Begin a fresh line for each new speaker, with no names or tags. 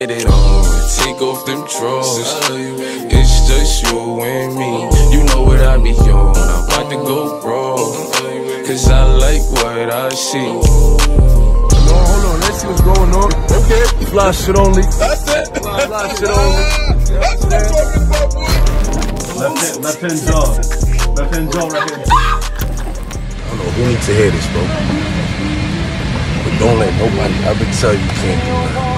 Get it on, take off them drawers. It's just you and me. You know what I be on. I'm about to go raw, cause I like what I see.
Hold on, let's see what's going on. Okay, fly shit only.
That's it.
Fly shit only.
That's what I'm talking about, boy.
Left hand jaw. Left hand jaw right here.
I don't know who needs to hear this, bro. But don't let nobody ever tell you can't do nothing.